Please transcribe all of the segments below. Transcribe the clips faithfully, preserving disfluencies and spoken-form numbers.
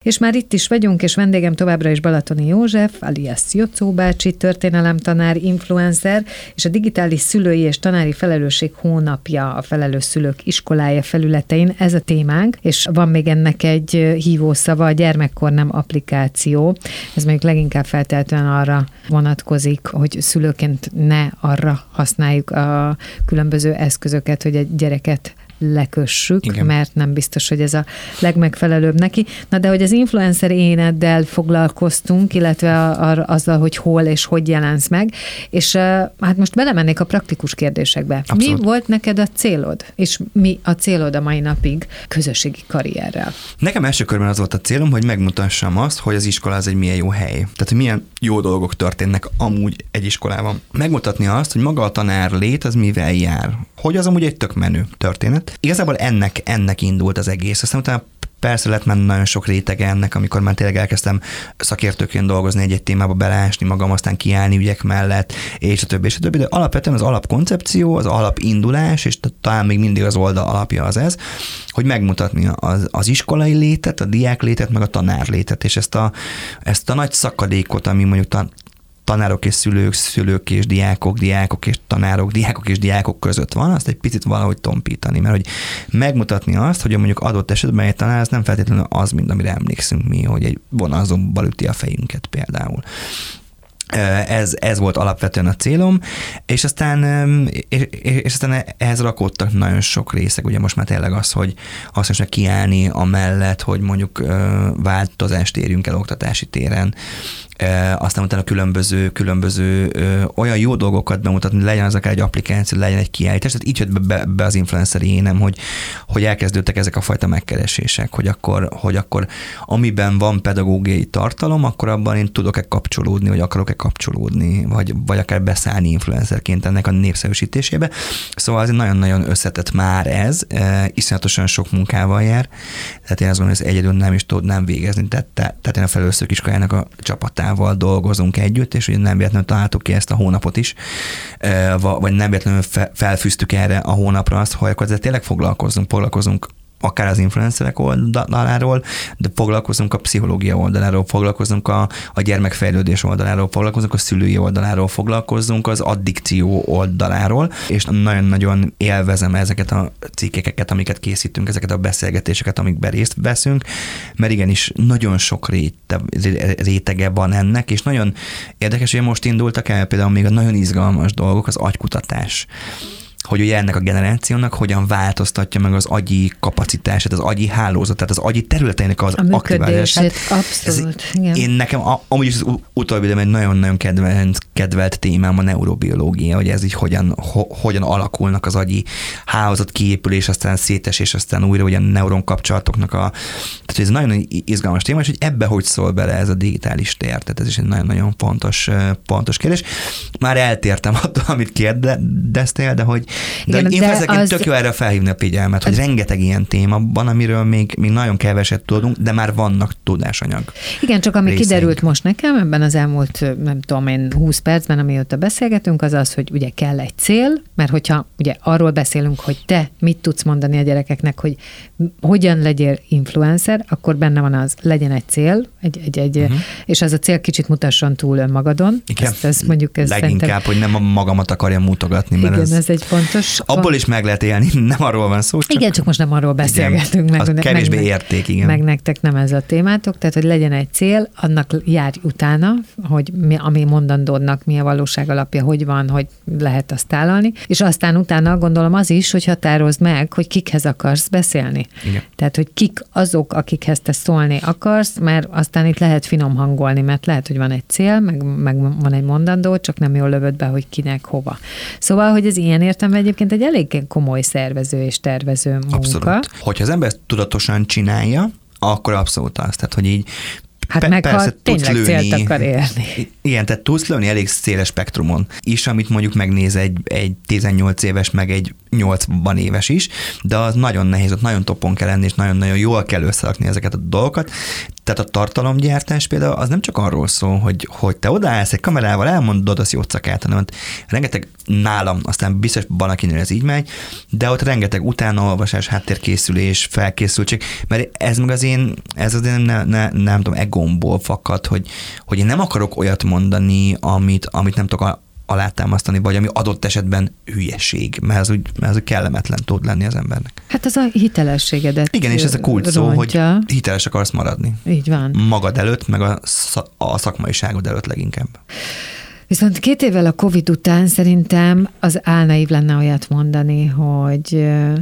És már itt is vagyunk, és vendégem továbbra is Balatoni József, alias Jocó bácsi, történelemtanár, influencer, és a digitális szülői és tanári felelősség hónapja a Felelős Szülők Iskolája felületein. Ez a témánk, és van még ennek egy hívószava, a gyermekkor nem applikáció. Ez mondjuk leginkább feltétlenül arra vonatkozik, hogy szülőként ne arra használjuk a különböző eszközöket, hogy a gyereket lekössük, igen, mert nem biztos, hogy ez a legmegfelelőbb neki. Na de hogy az influencer éneddel foglalkoztunk, illetve a, a, azzal, hogy hol és hogy jelensz meg, és uh, hát most belemennék a praktikus kérdésekbe. Abszolút. Mi volt neked a célod, és mi a célod a mai napig közösségi karrierrel? Nekem első körben az volt a célom, hogy megmutassam azt, hogy az iskola az egy milyen jó hely. Tehát, hogy milyen jó dolgok történnek amúgy egy iskolában. Megmutatni azt, hogy maga a tanár lét az mivel jár. Hogy az amúgy egy tök menő történet. Igazából ennek, ennek indult az egész. Aztán utána persze lett már nagyon sok rétege ennek, amikor már tényleg elkezdtem szakértőként dolgozni egy-egy témába, beleásni magam, aztán kiállni ügyek mellett, és a többi, és a többi. De alapvetően az alapkoncepció, az alapindulás, és talán még mindig az oldal alapja az ez, hogy megmutatni az, az iskolai létet, a diák létet, meg a tanár létet, és ezt a, ezt a nagy szakadékot, ami mondjuk tan- tanárok és szülők, szülők és diákok, diákok és tanárok, diákok és diákok között van, azt egy picit valahogy tompítani, mert hogy megmutatni azt, hogy mondjuk adott esetben egy tanár, az nem feltétlenül az, mint amire emlékszünk mi, hogy egy vonalzóval üti a fejünket például. Ez, ez volt alapvetően a célom, és aztán, és, és aztán ehhez rakódtak nagyon sok részek, ugye most már tényleg az, hogy azt most kiállni amellett, hogy mondjuk változást érjünk el oktatási téren, aztán utána különböző, különböző ö, olyan jó dolgokat bemutatni, legyen az akár egy applikáció, legyen egy kiállítás, tehát így jött be, be az influenceri énem, hogy, hogy elkezdődtek ezek a fajta megkeresések, hogy akkor, hogy akkor amiben van pedagógiai tartalom, akkor abban én tudok-e kapcsolódni, vagy akarok-e kapcsolódni, vagy, vagy akár beszállni influencerként ennek a népszerűsítésébe. Szóval azért nagyon-nagyon összetett már ez, e, iszonyatosan sok munkával jár, tehát én azt gondolom, hogy ezt egyedül nem is tudnám végezni, tehát, tehát én a Felelős Szülők Iskolájának a csapatával dolgozunk együtt, és ugye nem véletlenül találtuk ki ezt a hónapot is, vagy nem véletlenül felfűztük erre a hónapra azt, hogy akkor ezzel tényleg foglalkozunk, foglalkozunk akár az influencerek oldaláról, de foglalkozunk a pszichológia oldaláról, foglalkozunk a, a gyermekfejlődés oldaláról, foglalkozunk a szülői oldaláról, foglalkozunk az addikció oldaláról, és nagyon-nagyon élvezem ezeket a cikkeket, amiket készítünk, ezeket a beszélgetéseket, amikben részt veszünk, mert igenis nagyon sok réte, rétege van ennek, és nagyon érdekes, hogy most indultak el például még a nagyon izgalmas dolgok, az agykutatás. Hogy ugye ennek a generációnak hogyan változtatja meg az agyi kapacitását, az agyi hálózatát, az agyi területeinek az aktiválását. Abszolút, igen. Én nekem amúgy is az utóbbi időben egy nagyon-nagyon kedvelt, kedvelt témám a neurobiológia, hogy ez így hogyan, ho, hogyan alakulnak az agyi hálózat kiépülés, aztán szétesés, aztán újra ugye a neuron kapcsolatoknak a... Tehát ez nagyon izgalmas téma, és hogy ebbe hogy szól bele ez a digitális tér. Tehát ez is egy nagyon-nagyon fontos, pontos kérdés. Már eltértem attól, amit kérdeztél, de hogy De igen, én ezeket az... tök jó erre felhívni a figyelmet, hogy az... rengeteg ilyen téma van, amiről még, még nagyon keveset tudunk, de már vannak tudásanyag. Igen, csak ami részeink. Kiderült most nekem ebben az elmúlt, nem tudom én, húsz percben, amióta beszélgetünk, az az, hogy ugye kell egy cél, mert hogyha ugye arról beszélünk, hogy te mit tudsz mondani a gyerekeknek, hogy hogyan legyél influencer, akkor benne van az, legyen egy cél, egy, egy, egy, uh-huh. és az a cél kicsit mutasson túl önmagadon. Igen, ezt, ezt mondjuk ez leginkább, szerintem... hogy nem a magamat akarja mutogatni, mert igen, ez, ez egy fontos... Abból is meg lehet élni, nem arról van szó. Csak... Igen, csak most nem arról beszélgetünk. Igen, meg, az kevésbé meg, érték, igen. Meg nektek nem ez a témátok, tehát hogy legyen egy cél, annak járj utána, hogy mi, ami mondandódnak, mi a valóság alapja, hogy van, hogy lehet azt tálalni, és aztán utána gondolom az is, hogy határozd meg, hogy kikhez akarsz beszélni. Igen. Tehát, hogy kik azok, akikhez te szólni akarsz, mert aztán itt lehet finom hangolni, mert lehet, hogy van egy cél, meg, meg van egy mondandó, csak nem jól lövöd be, hogy kinek, hova. Szóval, hogy ez ilyen értelemben egyébként egy elég komoly szervező és tervező munka. Abszolút. Hogyha az ember tudatosan csinálja, akkor abszolút az. Tehát, hogy így Hát Pe- meg, persze, ha tényleg lőni, célt akar érni. Igen, tehát tudsz lőni elég széles spektrumon is, amit mondjuk megnéz egy, egy tizennyolc éves, meg egy nyolcvan éves is, de az nagyon nehéz, ott nagyon topon kell lenni, és nagyon-nagyon jól kell összerakni ezeket a dolgokat. Tehát a tartalomgyártás például az nem csak arról szól, hogy, hogy te odaállsz egy kamerával, elmondod az jócakát, hanem rengeteg nálam, aztán biztos valakinél ez így megy, de ott rengeteg utánaolvasás, háttérkészülés, felkészültség, mert ez meg az én, ez az én ne, ne, nem tudom, egomból fakad, hogy, hogy én nem akarok olyat mondani, amit, amit nem tudok alátámasztani, vagy ami adott esetben hülyeség, mert ez úgy, mert ez úgy kellemetlen tud lenni az embernek. Hát az a hitelességedet igen, és ez a kulcs szó, hogy hiteles akarsz maradni. Így van. Magad előtt, meg a, a szakmaiságod előtt leginkább. Viszont két évvel a Covid után szerintem az álnaív lenne olyat mondani, hogy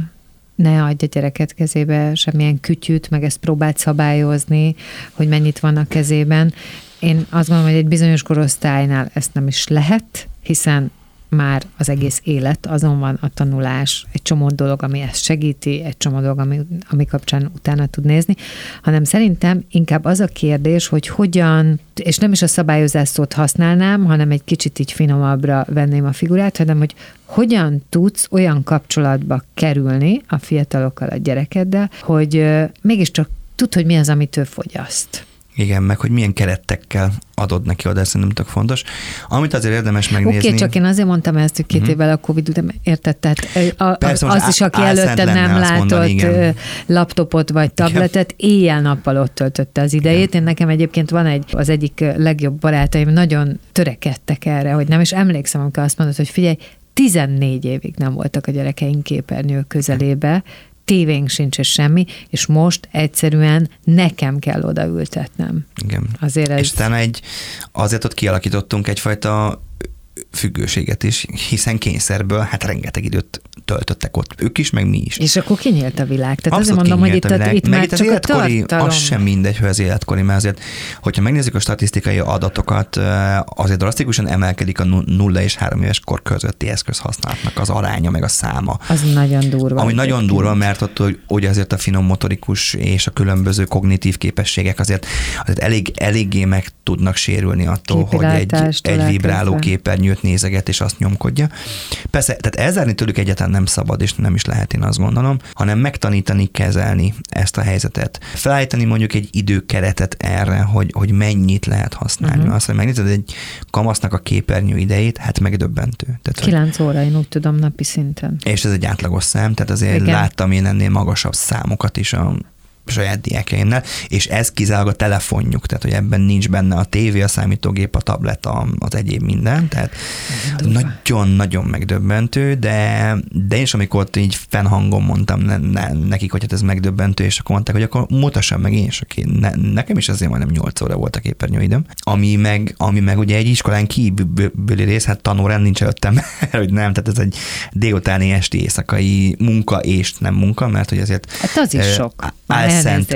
ne adj a gyereket kezébe semmilyen kütyűt, meg ezt próbáld szabályozni, hogy mennyit van a kezében. Én azt gondolom, hogy egy bizonyos korosztálynál ezt nem is lehet, hiszen már az egész élet, azon van a tanulás, egy csomó dolog, ami ezt segíti, egy csomó dolog, ami, ami kapcsán utána tud nézni, hanem szerintem inkább az a kérdés, hogy hogyan, és nem is a szabályozás szót használnám, hanem egy kicsit így finomabbra venném a figurát, hanem hogy hogyan tudsz olyan kapcsolatba kerülni a fiatalokkal, a gyerekeddel, hogy mégiscsak tudd, hogy mi az, amit ő fogyaszt. Igen, meg hogy milyen keretekkel adod neki oda, ez szerintem tök fontos. Amit azért érdemes megnézni... Oké, okay, csak én azért mondtam ezt, hogy két uh-huh. évvel a Covid után, érted? Tehát a, Persze, az is, aki előtte nem látott mondani, laptopot vagy tabletet, éjjel-nappal ott töltötte az idejét. Igen. Én nekem egyébként van egy, az egyik legjobb barátaim, nagyon törekedtek erre, hogy nem, és emlékszem, amikor azt mondod, hogy figyelj, tizennégy évig nem voltak a gyerekeink képernyő közelébe, tévénk sincs és semmi, és most egyszerűen nekem kell odaültetnem. Igen. Azért ez... És utána egy, azért ott kialakítottunk egyfajta függőséget is, hiszen kényszerből hát rengeteg időt töltöttek ott ők is, meg mi is. És akkor kinyílt a világ. Tehát abszolút azért mondom, hogy itt, a, itt meg már itt az csak életkori, a tartalom. Az sem mindegy, hogy az életkori, mert azért, hogyha megnézzük a statisztikai adatokat, azért drasztikusan emelkedik a nulla és három éves kor közötti eszközhasználatnak az aránya, meg a száma. Az nagyon durva. Ami nagyon kint. durva, mert ott ugye azért a finom motorikus és a különböző kognitív képességek azért, azért elég, eléggé meg tudnak sérülni attól, hogy egy, egy vibráló képernyőt nézeget és azt nyomkodja. Persze, tehát elzárni tőlük egyáltalán nem szabad, és nem is lehet, én azt gondolom, hanem megtanítani, kezelni ezt a helyzetet. Felállítani mondjuk egy időkeretet erre, hogy, hogy mennyit lehet használni. Uh-huh. Azt, hogy megnézed egy kamasznak a képernyő idejét, hát megdöbbentő. Tehát, Kilenc óra, én úgy tudom, napi szinten. És ez egy átlagos szám, tehát azért igen. láttam én ennél magasabb számokat is a saját diákjaimnál, és ez kizárólag a telefonjuk, tehát hogy ebben nincs benne a tévé, a számítógép, a tablet, az egyéb minden, tehát nagyon-nagyon megdöbbentő, de, de én is amikor ott így fennhangon mondtam ne, ne, nekik, hogy hát ez megdöbbentő, és akkor mondták, hogy akkor mutassam meg én is, aki ne, nekem is azért majdnem nyolc óra volt a képernyőidőm, ami meg, ami meg ugye egy iskolán kívüli rész, hát tanórend nincs előttem, hogy nem, tehát ez egy délutáni, esti, éjszakai munka és nem munka, mert hogy azért... Hát az is uh, sok. Álszent,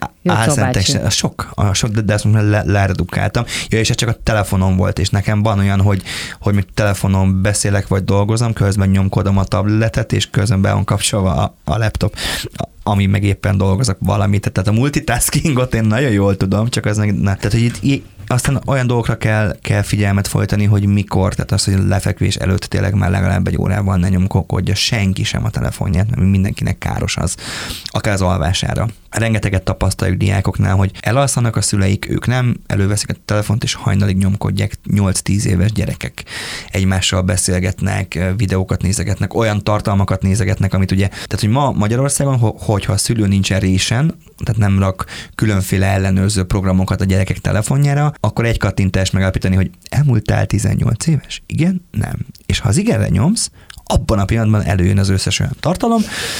álszent, sok, a sok, de ezt most le, leredukáltam. Ja, és ez csak a telefonon volt, és nekem van olyan, hogy, hogy még telefonon beszélek, vagy dolgozom, közben nyomkodom a tabletet, és közben be van kapcsolva a, a laptop, ami meg éppen dolgozok valamit. Tehát a multitaskingot én nagyon jól tudom, csak az ne. Tehát, hogy itt, itt aztán olyan dolgokra kell, kell figyelmet folytani, hogy mikor, tehát az, hogy lefekvés előtt tényleg már legalább egy órával ne nyomkodja senki sem a telefonját, mert mindenkinek káros az, akár az alvására. Rengeteget tapasztaljuk diákoknál, hogy elalszanak a szüleik, ők nem, előveszik a telefont, és hajnalig nyomkodják, nyolc-tíz éves gyerekek egymással beszélgetnek, videókat nézegetnek, olyan tartalmakat nézegetnek, amit ugye, tehát hogy ma Magyarországon, hogyha a szülő nincsen résen, tehát nem rak különféle ellenőrző programokat a gyerekek telefonjára, akkor egy kattintás megállapítani, hogy elmúltál tizennyolc éves? Igen? Nem. És ha az igenre nyomsz, abban a pillanatban előjön az összes olyan tartalom,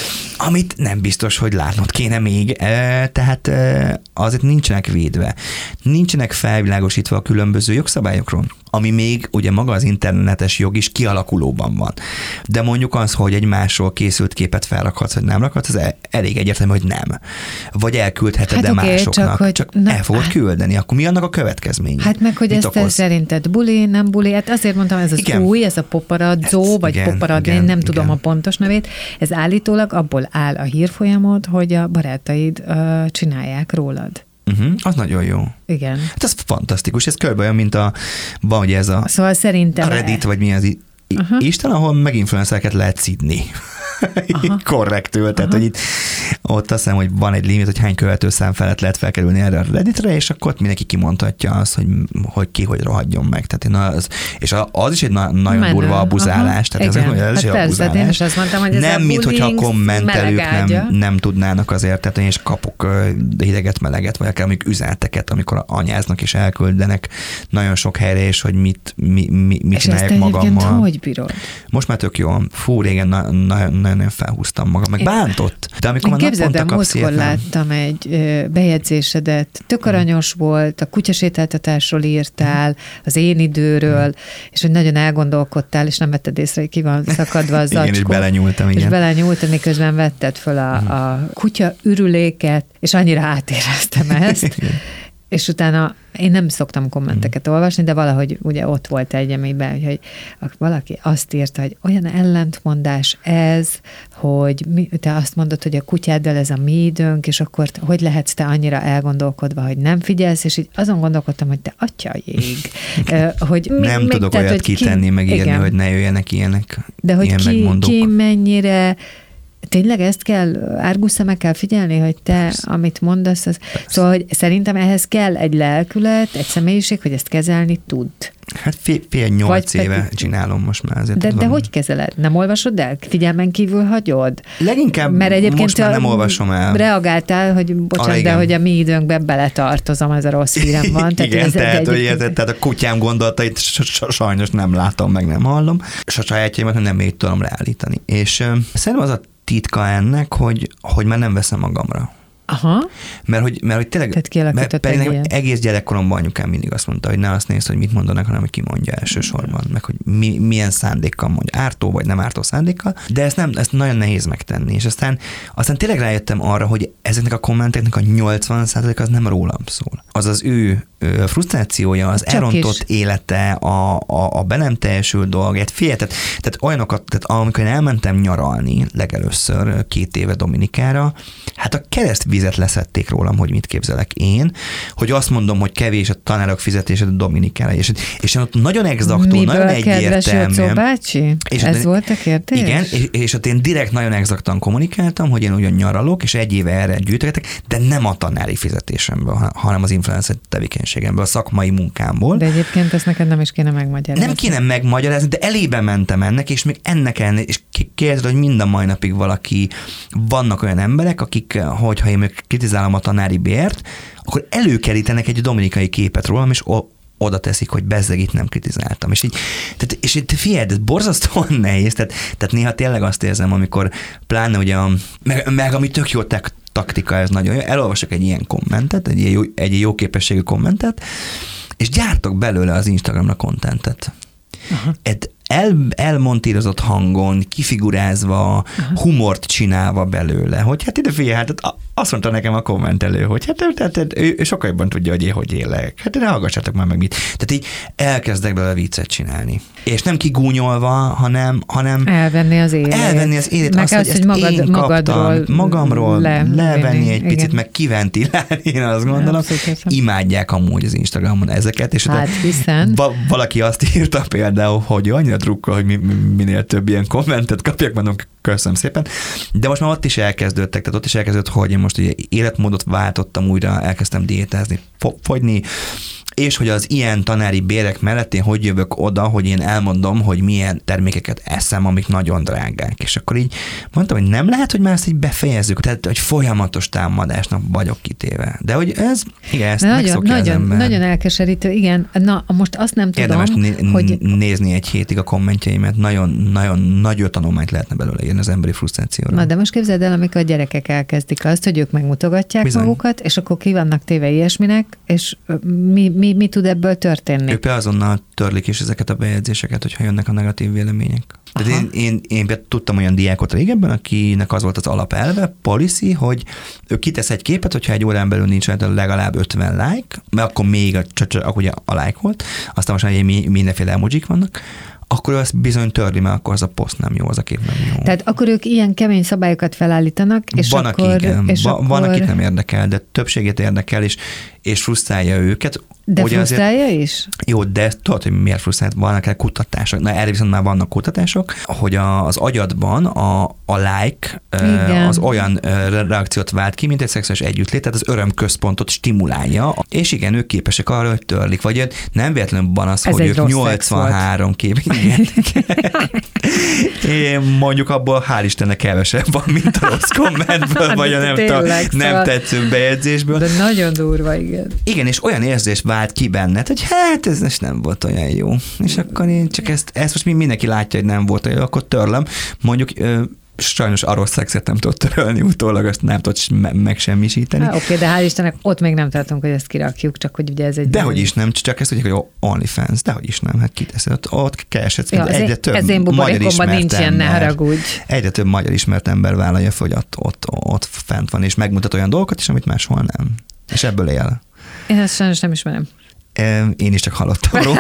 amit nem biztos, hogy látnod kéne még, e, tehát e, azért nincsenek védve. Nincsenek felvilágosítva a különböző jogszabályokról, ami még ugye maga az internetes jog is kialakulóban van. De mondjuk az, hogy egy másról készült képet felrakhatsz, vagy nem rakhatsz, az elég egyértelmű, hogy nem. Vagy elküldheted, hát de okay, másoknak. Csak, hogy csak na, el fogod küldeni. Akkor mi annak a következménye? Hát meg, hogy Mit ezt te szerinted buli, nem buli? Hát azért mondtam, ez az igen. új, ez a poparadzó, ez, vagy igen, poparadz, én nem igen. tudom a pontos nevét. Ez állítólag abból áll a hírfolyamod, hogy a barátaid uh, csinálják rólad. Uh-huh, az nagyon jó. Igen. Hát ez fantasztikus, ez kb. Olyan, mint a, van ugye ez a, szóval szerintem a Reddit, vagy mi az i- uh-huh. Isten, ahol meg influencereket lehet szidni. Korrektül, tehát hogy itt ott azt hiszem, hogy van egy limit, hogy hány követőszám felett lehet felkerülni erre a Redditre, és akkor ott mindenki kimondhatja azt, hogy, hogy ki, hogy rohadjon meg. Tehát az, és az is egy na, nagyon Menő. durva abuzálás. Tehát ez, ez hát is egy abuzálás. Én is azt mondtam, hogy ez nem, mint hogyha a kommentelők nem, nem tudnának azért, tehát én is kapok hideget, meleget, vagy akár mondjuk üzeneteket, amikor anyáznak és elküldenek nagyon sok helyre, és hogy mit, mi, mi, mit csináljak magammal. Hogy bírod? Most már tök jó. Fú, régen nagyon felhúztam magam, meg bántott. De amikor én képzeld el, múltkor láttam egy bejegyzésedet, tök aranyos volt, a kutyasétáltatásról írtál, az én időről, és hogy nagyon elgondolkodtál, és nem vetted észre, hogy ki van szakadva az zacskó. Igen, és belenyúltam, igen. És belenyúltam, miközben vetted föl a, a kutya ürüléket, és annyira átéreztem ezt. És utána én nem szoktam kommenteket mm. olvasni, de valahogy ugye ott volt egy, amiben, hogy valaki azt írta, hogy olyan ellentmondás ez, hogy mi, te azt mondod, hogy a kutyáddal ez a mi időnk, és akkor hogy lehetsz te annyira elgondolkodva, hogy nem figyelsz, és így azon gondolkodtam, hogy te atyajég. hogy mi, nem mi, tudok tehát, olyat kitenni, meg írni, hogy ne jöjjenek ilyenek. De hogy ilyen ki, megmondók. ki mennyire... Tényleg ezt kell, árgus szemmel kell figyelni, hogy te, Persze. amit mondasz, az... Szóval, hogy szerintem ehhez kell egy lelkület, egy személyiség, hogy ezt kezelni tud. Hát fél, fél nyolc éve pedig... csinálom most már. Azért de, de hogy kezeled? Nem olvasod el? Figyelmen kívül hagyod? Leginkább Mert egyébként most már nem olvasom el. Reagáltál, hogy bocsánat, de hogy a mi időnkben beletartozom, ez a rossz hírem van. Tehát igen, ez tehát, hogy egyébként... tehát a kutyám gondolatait sajnos nem látom, meg nem hallom, és a sajátjaimat nem még tudom leállítani. És uh, szerintem az a titka ennek, hogy, hogy már nem veszem magamra. Aha. Mert hogy, mert, hogy tényleg, mert pedig nekem egész gyerekkoromban anyukám mindig azt mondta, hogy ne azt nézd, hogy mit mondanak, hanem hogy ki mondja elsősorban, meg hogy mi, milyen szándékkal mondja, ártó vagy nem ártó szándékkal, de ezt, nem, ezt nagyon nehéz megtenni, és aztán, aztán tényleg rájöttem arra, hogy ezeknek a kommenteknek a nyolcvan százalék az nem rólam szól. Az az ő frusztrációja, az Csak elrontott is. élete, a, a, a be nem teljesült dolg, egy fél, tehát, tehát olyanokat, tehát amikor én elmentem nyaralni legelőször két éve Dominikára, hát a kereszt vizet leszették rólam, hogy mit képzelek én, hogy azt mondom, hogy kevés a tanárok fizetése a Dominikára, és, és én ott nagyon exaktul, nagyon egyértelműen. Bácsi? És Ez ott, volt a kérdés? Igen, és, és ott én direkt nagyon exaktan kommunikáltam, hogy én ugyan nyaralok, és egy éve erre gyűjtögetek, de nem a tanári fizetésemből, hanem az influencer tevékenységemből, a szakmai munkámból. De egyébként ezt neked nem is kéne megmagyarázni. Nem kéne megmagyarázni, de elébe mentem ennek, és még ennek ellenére, és kérdezed, hogy mind a mai napig valaki, vannak olyan emberek, akik, hogyha én még kritizálom a tanári bért, akkor előkerítenek egy dominikai képet rólam, és o- oda teszik, hogy bezzeg itt nem kritizáltam. És így, tehát, és így figyelj, ez borzasztóan nehéz, tehát, tehát néha tényleg azt érzem, amikor pláne ugye, a, meg, meg ami tök jó tek, taktika, ez nagyon jó, elolvasok egy ilyen kommentet, egy ilyen jó, egy jó képességű kommentet, és gyártok belőle az Instagramra kontentet. Egy el, elmontírozott hangon, kifigurázva, Aha. humort csinálva belőle, hogy hát ide figyelj, hát azt mondta nekem a kommentelő, hogy hát, hát, hát ő, ő sokkal jobban tudja, hogy én hogy élek. Hát ne hallgassátok már meg mit. Tehát így elkezdek belőle viccet csinálni. És nem kigúnyolva, hanem, hanem elvenni az életet. Elvenni az életet. Meg azt, azt, hogy magad, én magadról kaptam, magamról le, levenni egy igen. picit, meg kiventilálni, én azt gondolom. Imádják amúgy az Instagramon ezeket. És hát hiszen. Va- valaki azt írta például, hogy annyira drukkol, hogy mi, minél több ilyen kommentet kapjak, mondom, köszönöm szépen. De most már ott is elkezdődtek, tehát ott is elkezdődött, hogy én most ugye életmódot váltottam újra, elkezdtem diétázni, fo- fogyni, és hogy az ilyen tanári bérek mellett én hogy jövök oda, hogy én elmondom, hogy milyen termékeket eszem, amik nagyon drágák. És akkor így mondtam, hogy nem lehet, hogy már ezt így befejezzük, tehát hogy folyamatos támadásnak vagyok kitéve. De hogy ez, igen, ezt nagyon, megszokja nagyon, az ember. Nagyon elkeserítő, igen. Na, most azt nem tudom, Érdemes né- hogy... nézni egy hétig a kommentjeimet, nagyon, nagyon nagy tanulmányt lehetne belőle írni az emberi frusztrációra. Na, de most képzeld el, amikor a gyerekek elkezdik azt, hogy ők megmutogatják Bizony. magukat, és akkor ki vannak téve ilyesminek, és mi, mi, mi tud ebből történni? Ők azonnal törlik is ezeket a bejegyzéseket, hogyha jönnek a negatív vélemények. Tehát én, én, én, én tudtam olyan diákot régebben, akinek az volt az alapelve, policy, hogy ő kitesz egy képet, hogyha egy órán belül nincs legalább ötven like, mert akkor még a, akkor ugye a like volt, aztán most már mindenféle emojik vannak, akkor azt bizony törli, mert akkor az a poszt nem jó, az a kép nem jó. Tehát akkor ők ilyen kemény szabályokat felállítanak, és van, akkor... Aki igen, és van, akkor... van, akit nem érdekel, de többségét érdekel, és, és frusztrálja őket. De frusztrálja azért, is? Jó, de tudod, hogy miért frusztrált? Vannak el kutatások. Na, erre viszont már vannak kutatások, hogy a, az agyadban a, a like Igen. az olyan reakciót vált ki, mint egy szexuális együttlét, tehát az örömközpontot stimulálja, és igen, ők képesek arra, hogy törlik. Vagy nem véletlenül van az, Ez hogy ők nyolcvanhárom kép. Igen. Én mondjuk abból hál' Istennek kevesebb van, mint a rossz kommentből, vagy a nem, Tényleg, ta, nem szóval... tetsző bejegyzésből. De nagyon durva, igen. Igen, és olyan érzés vált ki benned, hogy hát ez most nem volt olyan jó. És akkor én csak ezt, ezt most mindenki látja, hogy nem volt olyan jó, akkor törlöm. Mondjuk sajnos a rossz szexet nem tudott törölni utólag, azt nem tudott me- megsemmisíteni. Oké, okay, de hál' Istennek ott még nem tartunk, hogy ezt kirakjuk, csak hogy ugye ez egy... Dehogy is nem, csak ezt mondjuk, hogy OnlyFans, dehogy is nem, hát kiteszed, ott, ott keresed. Ja, egyre én, több ez én buborékomban nincs ilyen, ne haragudj. Egyre több magyar ismert ember vállalja fel, hogy ott, ott, ott fent van, és megmutat olyan dolgokat is, amit máshol nem. És ebből él. Én ezt sajnos nem ismerem. Én is csak hallottam róla.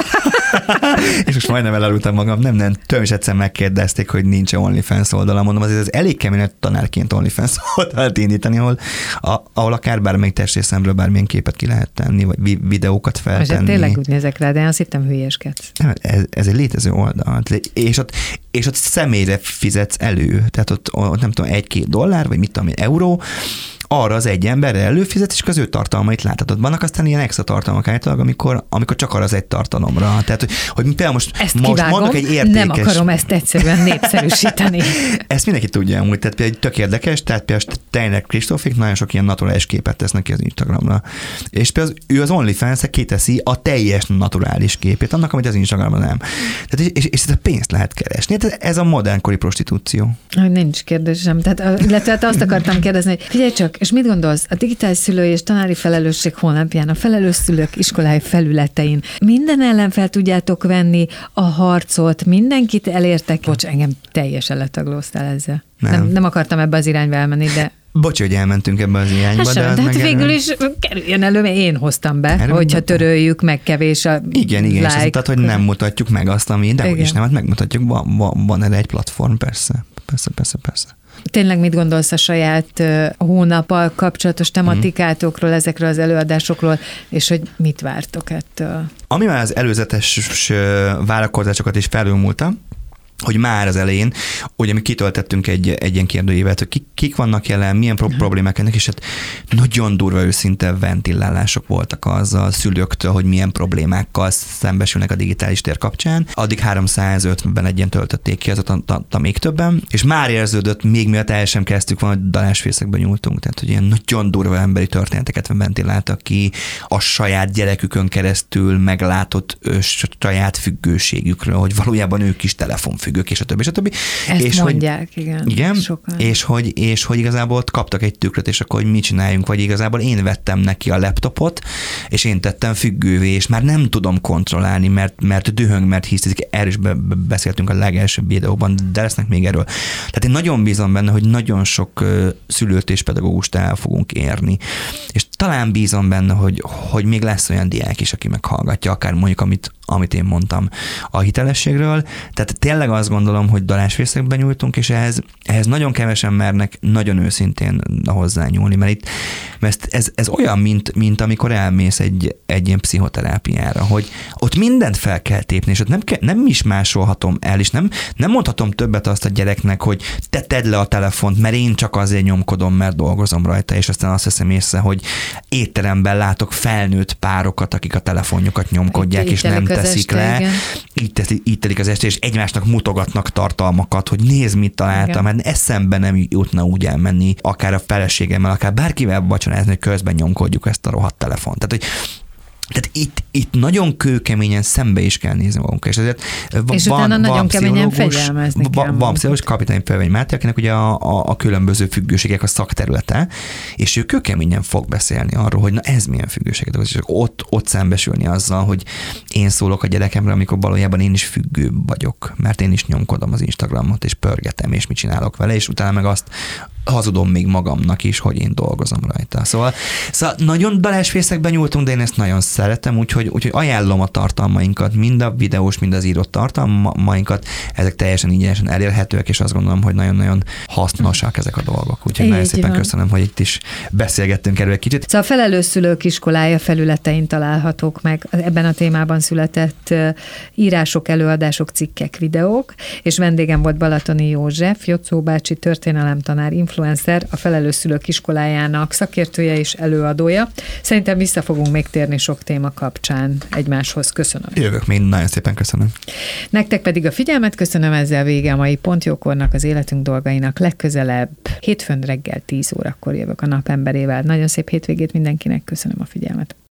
És most majdnem elaludtam magam. Nem, nem, több is egyszer megkérdezték, hogy nincs OnlyFans oldala. Mondom, azért ez elég kemény, hogy tanárként OnlyFans oldalt indítani, ahol, a, ahol akár bármelyik testrészemről bármilyen képet ki lehet tenni, vagy vi- videókat feltenni. Most tényleg úgy nézek rá, de én azt hittem hülyéskedsz. Ez, ez egy létező oldal. És ott, és ott személyre fizetsz elő. Tehát ott, ott nem tudom, egy-két dollár, vagy mit tudom én, euró, arra az egy emberre előfizet, és az ő tartalmait láthatod. Vannak aztán ilyen extra tartalmak általában, amikor, amikor csak arra az egy tartalomra. Tehát, hogy, hogy például most, ezt most kivágom, mondok egy értékes... nem akarom ezt egyszerűen népszerűsíteni. Ezt mindenki tudja amúgy, tehát például tök érdekes, tehát például Steiner Kristófik nagyon sok ilyen naturális képet tesznek ki az Instagramra. És például ő az OnlyFans-re kiteszi a teljes naturális képét, annak, amit az Instagramra nem. Tehát, és, és ezt a pénzt lehet keresni. Tehát ez a modernkori prostitúció. Nincs kérdésem. Tehát, illetve azt akartam kérdezni, hogy figyelj csak, és mit gondolsz? A digitális szülői és tanári felelősség honlapján, a felelős szülők iskolái felületein minden ellen fel tudjátok venni a harcot, mindenkit elértek. Bocs, engem teljesen letaglóztál ezzel. Nem. Nem, nem akartam ebbe az irányba elmenni, de... Bocs, hogy elmentünk ebbe az irányba. Hát de, de hát végül is kerüljön elő, mert én hoztam be, Erről hogyha töröljük, meg kevés a Igen, igen, like. És tehát, hogy nem mutatjuk meg azt, ami, de is nem, hát megmutatjuk, van, van, van erre egy platform, persze, persze, persze, persze. Tényleg mit gondolsz a saját uh, hónappal kapcsolatos tematikátokról, hmm. ezekről az előadásokról, és hogy mit vártok ettől? Ami már az előzetes várakozásokat is felülmúlta, hogy már az elején, ugye mi kitöltettünk egy, egy ilyen kérdőívet, hogy kik, kik vannak jelen, milyen pro- problémák ennek, és hát nagyon durva őszinte ventilálások voltak azzal szülőktől, hogy milyen problémákkal szembesülnek a digitális tér kapcsán. Addig háromszázötvenben egyen töltötték ki, azóta még többen, és már érződött, még miatt el sem kezdtük volna, hogy dalásfészekbe nyúltunk, tehát hogy ilyen nagyon durva emberi történeteket ventiláltak ki, a saját gyerekükön keresztül meglátott saját függőségükről, hogy valójában ők is telefonfüggők, és a többi, és a többi. Ezt és mondják, hogy, igen. Igen, és hogy, és hogy igazából ott kaptak egy tükröt, és akkor hogy mit csináljunk, vagy igazából én vettem neki a laptopot, és én tettem függővé, és már nem tudom kontrollálni, mert, mert dühöng, mert hisztizik, erről is be, be, beszéltünk a legelső videóban, de lesznek még erről. Tehát én nagyon bízom benne, hogy nagyon sok uh, szülőt és pedagógust el fogunk érni, és talán bízom benne, hogy, hogy még lesz olyan diák is, aki meghallgatja, akár mondjuk, amit, amit én mondtam a hitelességről. Tehát tényleg azt gondolom, hogy dalásfészekben nyújtunk, és ehhez, ehhez nagyon kevesen mernek nagyon őszintén hozzányúlni, mert itt mert ez, ez olyan, mint, mint amikor elmész egy, egy ilyen pszichoterápiára, hogy ott mindent fel kell tépni, és ott nem, kell, nem is másolhatom el, és nem, nem mondhatom többet azt a gyereknek, hogy te tedd le a telefont, mert én csak azért nyomkodom, mert dolgozom rajta, és aztán azt veszem észre, hogy étteremben látok felnőtt párokat, akik a telefonjukat nyomkodják, és nem teszik este, le. Így, teszi, így telik az este, és egymásnak mutogatnak tartalmakat, hogy nézd, mit találtam, mert eszembe nem jutna úgy elmenni, akár a feleségemmel, akár bárkivel vacsorázni, hogy közben nyomkodjuk ezt a rohadt telefont. Tehát, hogy Tehát itt, itt nagyon kőkeményen szembe is kell nézni magunkat. És, ezért és van, utána nagyon keményen fegyelmezni kell. Van, van pszichológus, Kapitány Fölvény Máté, akinek ugye a, a, a különböző függőségek a szakterülete, és ő kőkeményen fog beszélni arról, hogy na ez milyen függőséget okoz, és ott, ott szembesülni azzal, hogy én szólok a gyerekemre, amikor valójában én is függő vagyok, mert én is nyomkodom az Instagramot, és pörgetem, és mit csinálok vele, és utána meg azt hazudom még magamnak is, hogy én dolgozom rajta. Szóval, szóval nagyon dalásfészekben nyúltunk, de én ezt nagyon szerettem. beszélgettem, úgyhogy, úgyhogy ajánlom a tartalmainkat, mind a videós, mind az írott tartalmainkat, ezek teljesen ingyenesen elérhetőek, és azt gondolom, hogy nagyon-nagyon hasznosak ezek a dolgok. Úgyhogy Így nagyon szépen van. köszönöm, hogy itt is beszélgettünk erről egy kicsit. Szóval a Felelős Szülők Iskolája felületein találhatók meg ebben a témában született írások, előadások, cikkek, videók, és vendégem volt Balatoni József, Jocó bácsi történelemtanár, influencer, a Felelős Szülők Iskolájának szakértője és előadója. Szerintem vissza fogunk még térni sok téma kapcsán egymáshoz. Köszönöm. Jövök még, nagyon szépen köszönöm. Nektek pedig a figyelmet köszönöm, ezzel vége a mai Pontjókornak, az életünk dolgainak. Legközelebb hétfőn reggel tíz órakor jövök a Napemberével. Nagyon szép hétvégét mindenkinek, köszönöm a figyelmet.